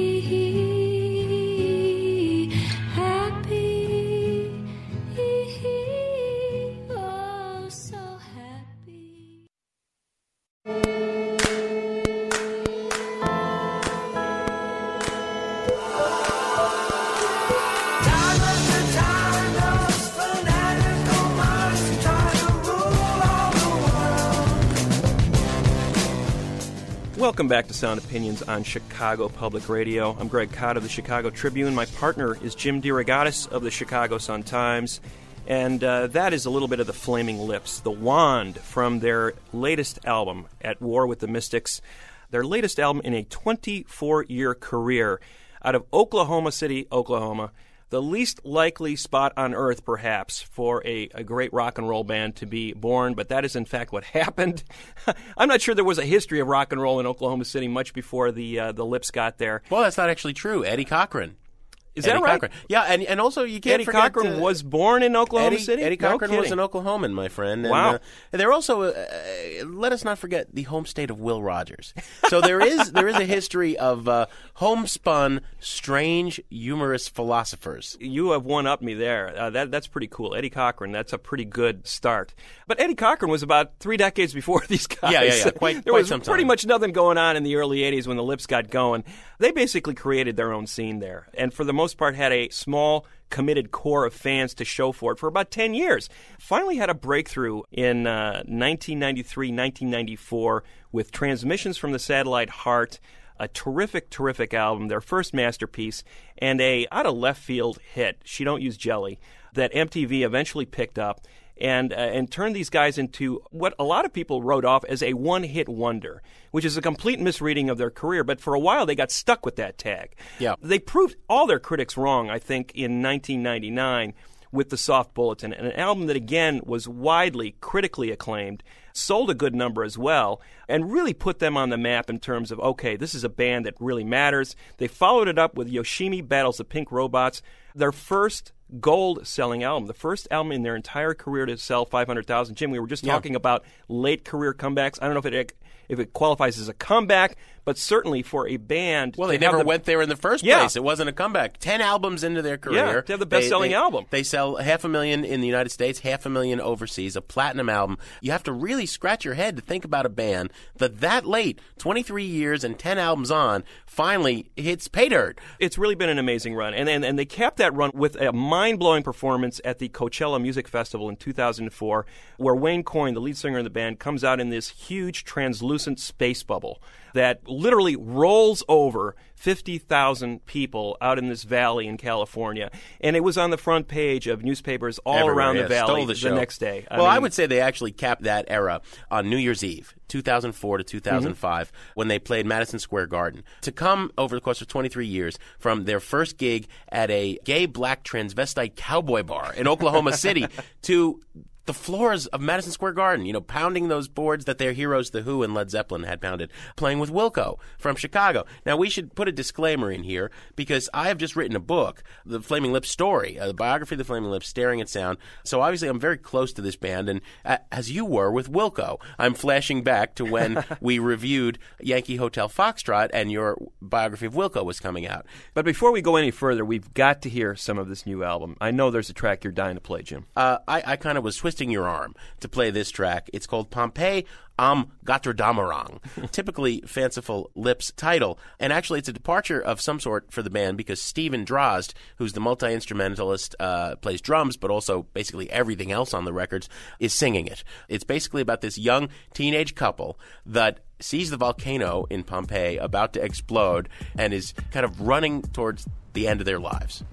happy, oh so happy. Welcome back to Sound Opinions on Chicago Public Radio. I'm Greg Cott of the Chicago Tribune. My partner is Jim DeRogatis of the Chicago Sun-Times. And uh, that is a little bit of the Flaming Lips, the wand from their latest album, At War with the Mystics. Their latest album in a twenty-four-year career out of Oklahoma City, Oklahoma. The least likely spot on earth, perhaps, for a, a great rock and roll band to be born, but that is, in fact, what happened. I'm not sure there was a history of rock and roll in Oklahoma City much before the uh, the Lips got there. Well, that's not actually true. Eddie Cochran. Is Eddie that right? Cochran. Yeah, and, and also you can't Eddie forget... Cochran uh, was born in Oklahoma Eddie, City? Eddie No Cochran was kidding. an Oklahoman, my friend. And, Wow. Uh, and they're also, uh, uh, let us not forget, the home state of Will Rogers. So there is there is a history of uh, homespun, strange, humorous philosophers. You have one-upped me there. Uh, that That's pretty cool. Eddie Cochran, that's a pretty good start. But Eddie Cochran was about three decades before these guys. Yeah, yeah, yeah. Quite- there quite was some pretty time. much nothing going on in the early eighties when the Lips got going. They basically created their own scene there, and for the most part had a small, committed core of fans to show for it for about ten years. Finally had a breakthrough in uh, nineteen ninety-three, nineteen ninety-four with Transmissions from the Satellite Heart, a terrific, terrific album, their first masterpiece, and a out-of-left-field hit, She Don't Use Jelly, that M T V eventually picked up and uh, and turned these guys into what a lot of people wrote off as a one-hit wonder, which is a complete misreading of their career. But for a while, they got stuck with that tag. Yeah. They proved all their critics wrong, I think, in nineteen ninety-nine with the Soft Bulletin, and an album that, again, was widely critically acclaimed, sold a good number as well, and really put them on the map in terms of, okay, this is a band that really matters. They followed it up with Yoshimi Battles the Pink Robots, their first gold-selling album, the first album in their entire career to sell five hundred thousand. Jim, we were just Yeah. talking about late career comebacks. I don't know if it if it qualifies as a comeback, but certainly for a band. Well, to they have never the- went there in the first Yeah. place. It wasn't a comeback. Ten albums into their career. Yeah, to have the they- best-selling they- album. They sell half a million in the United States, half a million overseas, a platinum album. You have to really scratch your head to think about a band that that late, twenty-three years and ten albums on, finally hits pay dirt. It's really been an amazing run. And, and, and they capped that run with a mind-blowing performance at the Coachella Music Festival in two thousand four, where Wayne Coyne, the lead singer in the band, comes out in this huge translucent space bubble that literally rolls over fifty thousand people out in this valley in California. And it was on the front page of newspapers all Everywhere, around yeah, the valley stole the, show. next day. well, I mean, would say they actually capped that era on New Year's Eve, two thousand four to two thousand five, Mm-hmm. when they played Madison Square Garden. To come over the course of twenty-three years from their first gig at a gay black transvestite cowboy bar in Oklahoma City to the floors of Madison Square Garden, you know, pounding those boards that their heroes, The Who and Led Zeppelin, had pounded, playing with Wilco from Chicago. Now, we should put a disclaimer in here because I have just written a book, The Flaming Lips Story, a biography of The Flaming Lips, Staring at Sound. So obviously I'm very close to this band, and uh, as you were with Wilco, I'm flashing back to when we reviewed Yankee Hotel Foxtrot and your biography of Wilco was coming out. But before we go any further, we've got to hear some of this new album. I know there's a track you're dying to play, Jim. Uh, I, I kind of was twisting your arm to play this track. It's called Pompeii Am Gotterdamerang, typically fanciful Lips title. And actually, it's a departure of some sort for the band because Steven Drozd, who's the multi-instrumentalist, uh, plays drums, but also basically everything else on the records, is singing it. It's basically about this young teenage couple that sees the volcano in Pompeii about to explode and is kind of running towards the end of their lives.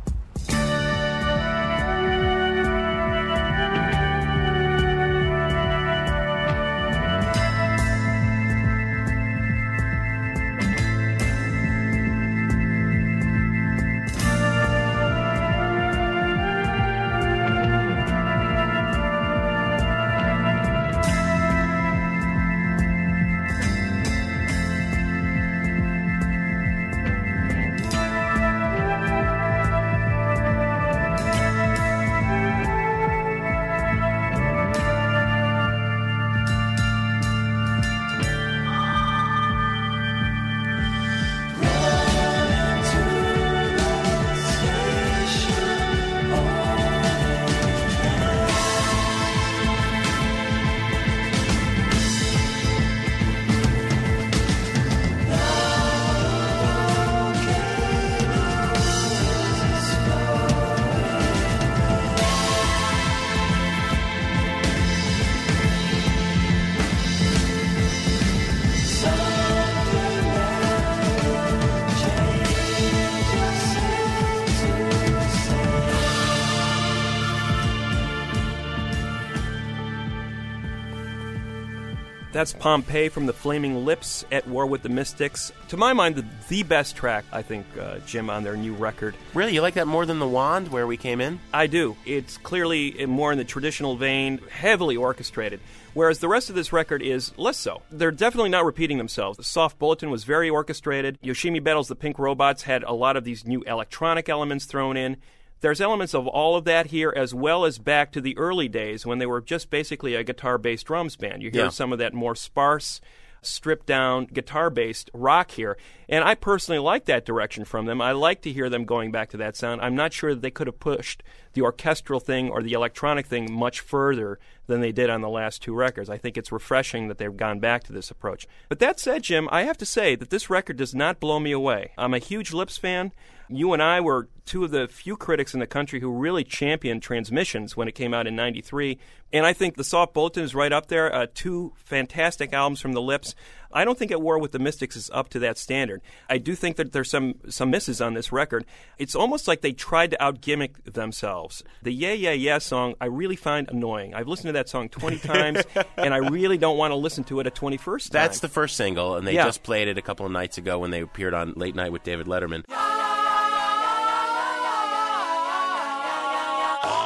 That's Pompeii from the Flaming Lips, At War with the Mystics. To my mind, the, the best track, I think, uh, Jim, on their new record. Really? You like that more than The Wand, where we came in? I do. It's clearly more in the traditional vein, heavily orchestrated, whereas the rest of this record is less so. They're definitely not repeating themselves. The Soft Bulletin was very orchestrated. Yoshimi Battles the Pink Robots had a lot of these new electronic elements thrown in. There's elements of all of that here, as well as back to the early days when they were just basically a guitar-based drums band. You hear Yeah. some of that more sparse, stripped-down, guitar-based rock here. And I personally like that direction from them. I like to hear them going back to that sound. I'm not sure that they could have pushed the orchestral thing or the electronic thing much further than they did on the last two records. I think it's refreshing that they've gone back to this approach. But that said, Jim, I have to say that this record does not blow me away. I'm a huge Lips fan. You and I were two of the few critics in the country who really championed Transmissions when it came out in ninety-three. And I think The Soft Bulletin is right up there. Uh, two fantastic albums from the Lips. I don't think At War with the Mystics is up to that standard. I do think that there's some some misses on this record. It's almost like they tried to outgimmick themselves. The Yeah, Yeah, Yeah song I really find annoying. I've listened to that song twenty times, and I really don't want to listen to it a twenty-first time. That's the first single, and they Yeah. just played it a couple of nights ago when they appeared on Late Night with David Letterman. Oh,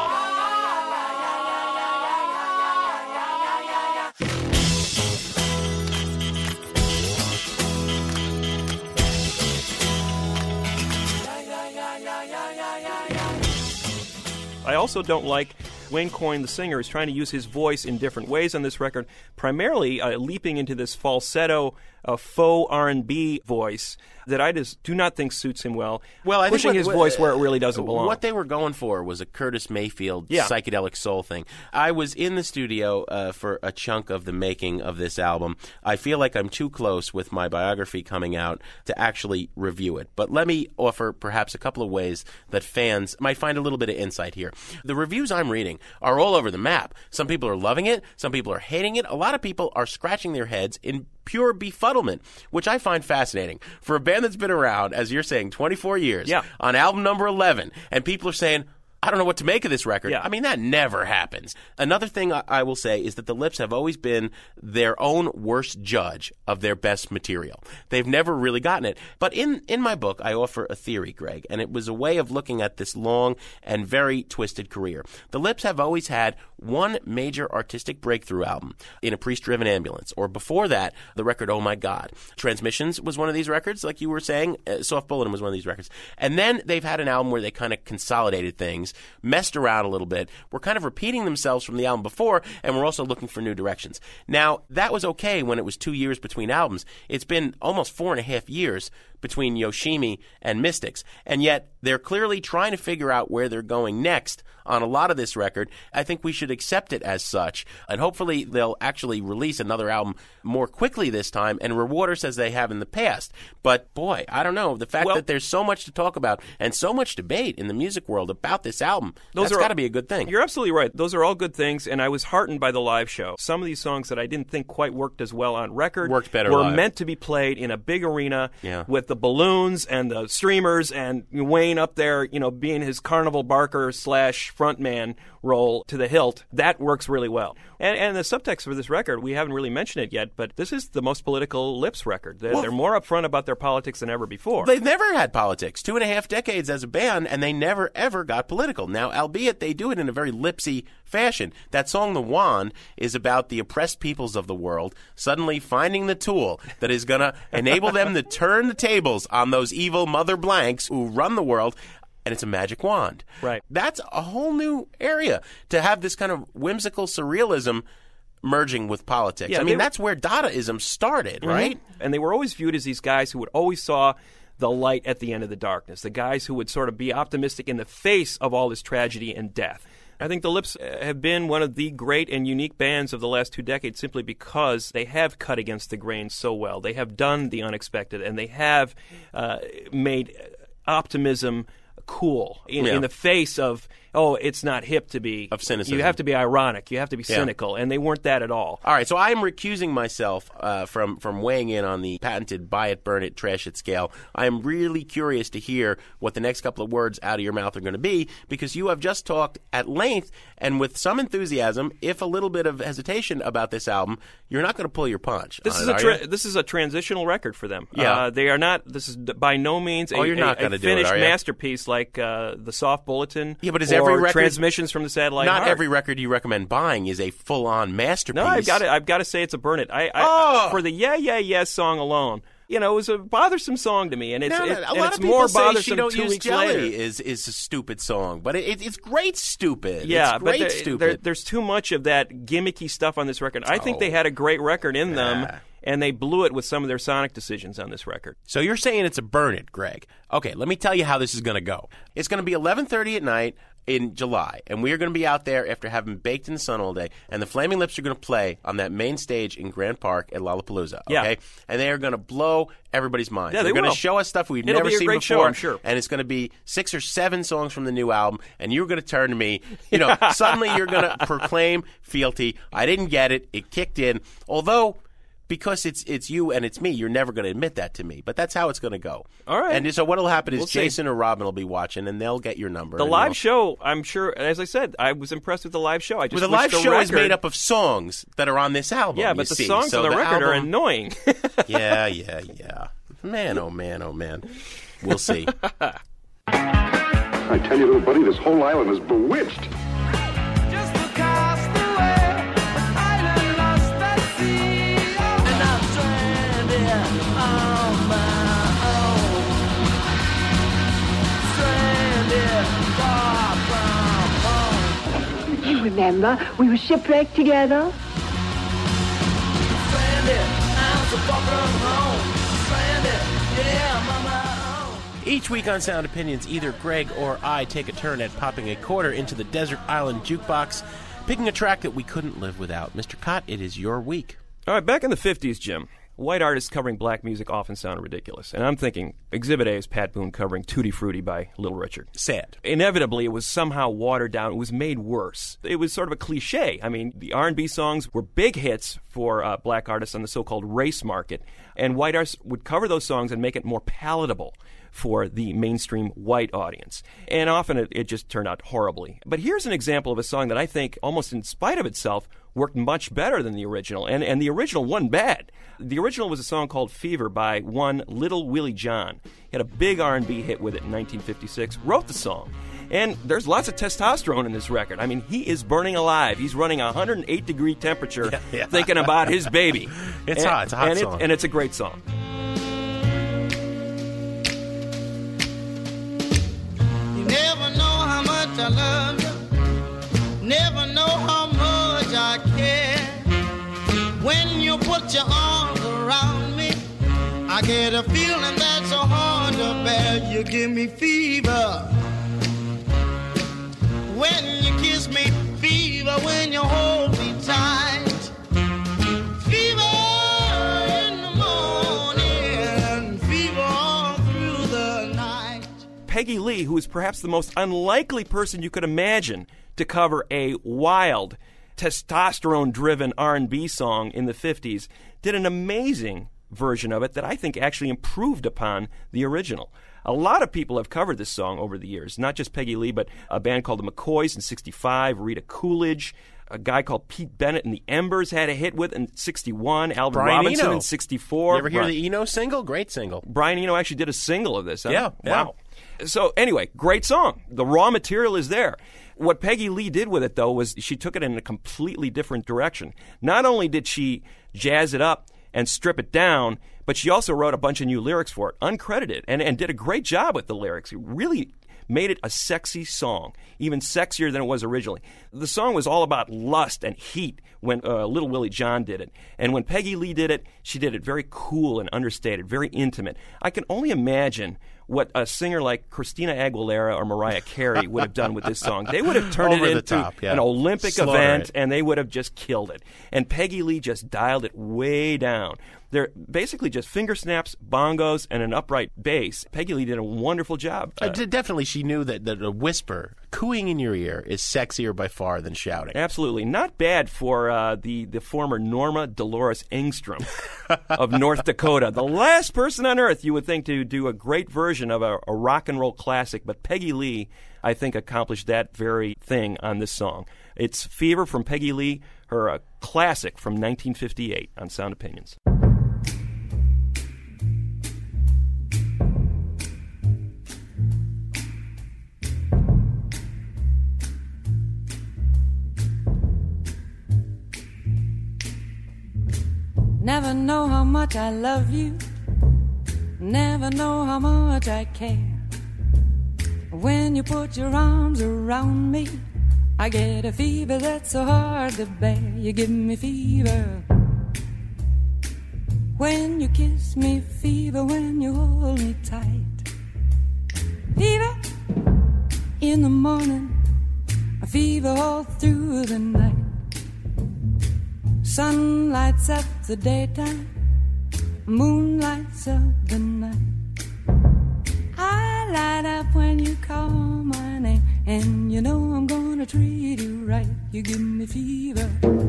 I also don't like Wayne Coyne, the singer, is trying to use his voice in different ways on this record, primarily uh, leaping into this falsetto, uh, faux R and B voice that I just do not think suits him well. Well, I pushing think his what, voice where it really doesn't belong. What they were going for was a Curtis Mayfield Yeah. psychedelic soul thing. I was in the studio uh, for a chunk of the making of this album. I feel like I'm too close with my biography coming out to actually review it. But let me offer perhaps a couple of ways that fans might find a little bit of insight here. The reviews I'm reading are all over the map. Some people are loving it. Some people are hating it. A lot of people are scratching their heads in pure befuddlement, which I find fascinating. For a band that's been around, as you're saying, twenty-four years, Yeah. on album number eleven, and people are saying, I don't know what to make of this record. Yeah. I mean, that never happens. Another thing I, I will say is that the Lips have always been their own worst judge of their best material. They've never really gotten it. But in, in my book, I offer a theory, Greg, and it was a way of looking at this long and very twisted career. The Lips have always had one major artistic breakthrough album in A Priest-Driven Ambulance, or before that, the record Oh My God. Transmissions was one of these records, like you were saying. Uh, Soft Bulletin was one of these records. And then they've had an album where they kind of consolidated things, messed around a little bit, were kind of repeating themselves from the album before, and were also looking for new directions. Now, that was okay when it was two years between albums. It's been almost four and a half years between Yoshimi and Mystics, and yet they're clearly trying to figure out where they're going next on a lot of this record. I think we should accept it as such, and hopefully they'll actually release another album more quickly this time and reward us as they have in the past. But boy, I don't know. The fact Well- that there's so much to talk about and so much debate in the music world about this album, Those that's are got all- to be a good thing. You're absolutely right. Those are all good things, and I was heartened by the live show. Some of these songs that I didn't think quite worked as well on record Worked better were live. meant to be played in a big arena Yeah. with the balloons and the streamers and Wayne up there, you know, being his Carnival Barker slash frontman role to the hilt. That works really well. And, and the subtext for this record, we haven't really mentioned it yet, but this is the most political Lips record. They're, Well- they're more upfront about their politics than ever before. They've never had politics. Two and a half decades as a band, and they never, ever got political. Now, albeit they do it in a very lipsy fashion. That song, The Wand, is about the oppressed peoples of the world suddenly finding the tool that is going to enable them to turn the tables on those evil mother blanks who run the world. And it's a magic wand. Right. That's a whole new area to have this kind of whimsical surrealism merging with politics. Yeah, I mean, they- that's where Dadaism started, right? Mhm. And they were always viewed as these guys who would always saw the light at the end of the darkness, the guys who would sort of be optimistic in the face of all this tragedy and death. I think the Lips uh, have been one of the great and unique bands of the last two decades simply because they have cut against the grain so well. They have done the unexpected, and they have uh, made optimism cool in, Yeah. in the face of, oh, it's not hip to be. Of cynicism. You have to be ironic. You have to be Yeah. cynical. And they weren't that at all. All right, so I am recusing myself uh, from from weighing in on the patented buy it, burn it, trash it scale. I am really curious to hear what the next couple of words out of your mouth are going to be, because you have just talked at length and with some enthusiasm, if a little bit of hesitation about this album. You're not going to pull your punch. This on is it, a are tra- you? this is a transitional record for them. Yeah. Uh, they are not. This is d- by no means a, Oh, you're not a- a gonna do it, finished are you? masterpiece like uh, the Soft Bulletin. Yeah, but is or every record- Transmissions from the Satellite Not Heart. every record you recommend buying is a full-on masterpiece. No, I've got to. I've got to say it's a burn it. I, I Oh! for the Yeah Yeah Yes song alone. You know, it was a bothersome song to me, and it's No, no, it, a and lot it's of people more say bothersome She Don't two Use weeks Jelly later. is is a stupid song, but it, it's great stupid. Yeah, it's great but there, stupid. there- there's too much of that gimmicky stuff on this record. I think Oh. they had a great record in them, Nah. and they blew it with some of their sonic decisions on this record. So you're saying it's a burn it, Greg. Okay, let me tell you how this is going to go. It's going to be eleven thirty at night in July, and we are going to be out there after having baked in the sun all day, and the Flaming Lips are going to play on that main stage in Grant Park at Lollapalooza, Yeah. okay? And they are going to blow everybody's minds. Yeah, they They're going will. to show us stuff we've It'll never be a seen great before, show, I'm sure. and it's going to be six or seven songs from the new album, and you're going to turn to me, you know, suddenly you're going to proclaim fealty. I didn't get it. It kicked in. Although, because it's it's you and it's me, you're never going to admit that to me. But that's how it's going to go. All right. And so what will happen is We'll see. Jason or Robin will be watching, and they'll get your number. The and live we'll- show, I'm sure, as I said, I was impressed with the live show. I just Well, the wish live the show is record- made up of songs that are on this album. Yeah, you but the see. songs So on the, record are album- annoying. yeah, yeah, yeah. Man, oh man, oh man. We'll see. I tell you, little buddy, this whole island is bewitched. Stranded, remember. We were shipwrecked together. Each week on Sound Opinions, either Greg or I take a turn at popping a quarter into the desert island jukebox, picking a track that we couldn't live without. Mister Cott, it is your week. All right, back in the fifties, Jim, white artists covering black music often sounded ridiculous. And I'm thinking Exhibit A is Pat Boone covering Tutti Frutti by Little Richard. Sad. Inevitably, it was somehow watered down. It was made worse. It was sort of a cliche. I mean, the R and B songs were big hits for uh, black artists on the so-called race market. And white artists would cover those songs and make it more palatable for the mainstream white audience. And often it, it just turned out horribly. But here's an example of a song that I think, almost in spite of itself, worked much better than the original. And, and the original wasn't bad. The original was a song called Fever by one Little Willie John. He had a big R and B hit with it in nineteen fifty-six, wrote the song. And there's lots of testosterone in this record. I mean, he is burning alive. He's running a one hundred eight degree temperature yeah, yeah. thinking about his baby. It's and, hot. It's a hot and song. It, and it's a great song. Never know how much I love you. Never know how much I care. When you put your arms around me, I get a feeling that's so hard to bear. You give me fever. When you kiss me, fever. When you hold me tight. Fever in the morning. Fever all through the night. Peggy Lee, who is perhaps the most unlikely person you could imagine to cover a wild, testosterone-driven R and B song in the fifties, did an amazing version of it that I think actually improved upon the original. A lot of people have covered this song over the years, not just Peggy Lee, but a band called the McCoys in sixty-five, Rita Coolidge, a guy called Pete Bennett and the Embers had a hit with in sixty-one, Alvin Brian Robinson Eno. in sixty-four. You ever hear Bri- the Eno single? Great single. Brian Eno actually did a single of this. Huh? Yeah, yeah. Wow. So anyway, great song. The raw material is there. What Peggy Lee did with it, though, was she took it in a completely different direction. Not only did she jazz it up and strip it down, but she also wrote a bunch of new lyrics for it, uncredited, and, and did a great job with the lyrics. It really made it a sexy song, even sexier than it was originally. The song was all about lust and heat when uh, Little Willie John did it. And when Peggy Lee did it, she did it very cool and understated, very intimate. I can only imagine what a singer like Christina Aguilera or Mariah Carey would have done with this song. They would have turned Over it the into top, yeah. an Olympic Slaughter event, it. and they would have just killed it. And Peggy Lee just dialed it way down. They're basically just finger snaps, bongos, and an upright bass. Peggy Lee did a wonderful job. Uh, d- definitely, she knew that, that a whisper, cooing in your ear, is sexier by far than shouting. Absolutely. Not bad for uh, the, the former Norma Dolores Engstrom of North Dakota. The last person on earth you would think to do a great version of a, a rock and roll classic, but Peggy Lee, I think, accomplished that very thing on this song. It's Fever from Peggy Lee, her uh, classic from nineteen fifty-eight on Sound Opinions. Never know how much I love you. Never know how much I care. When you put your arms around me, I get a fever that's so hard to bear. You give me fever. When you kiss me, fever. When you hold me tight. Fever in the morning, a fever all through the night. Sun lights up the daytime, moon lights up the night. I light up when you call my name, and you know I'm gonna treat you right. You give me fever.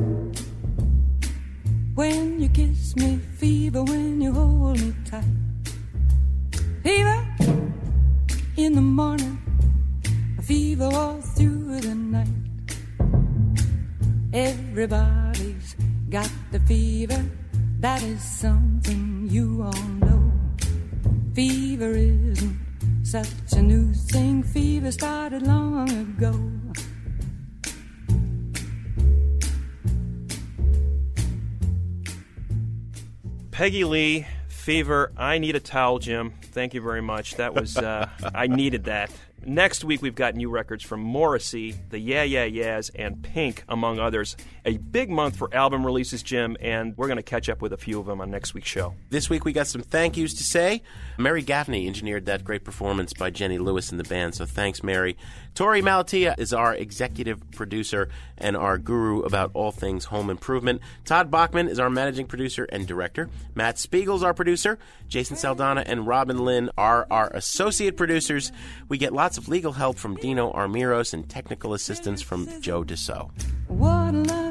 When you kiss me, fever. When you hold me tight. Fever in the morning, a fever all through the night. Everybody's got the fever, that is something you all know. Fever isn't such a new thing, fever started long ago. Peggy Lee, Fever, I Need a Towel, Jim. Thank you very much. That was, uh, I needed that. Next week, we've got new records from Morrissey, the Yeah Yeah Yeahs, and Pink, among others. A big month for album releases, Jim, and we're going to catch up with a few of them on next week's show. This week we got some thank yous to say. Mary Gaffney engineered that great performance by Jenny Lewis and the band, so thanks, Mary. Tori Malatia is our executive producer and our guru about all things home improvement. Todd Bachman is our managing producer and director. Matt Spiegel's our producer. Jason Saldana and Robin Lynn are our associate producers. We get lots of legal help from Dino Armiros and technical assistance from Joe Deso. What love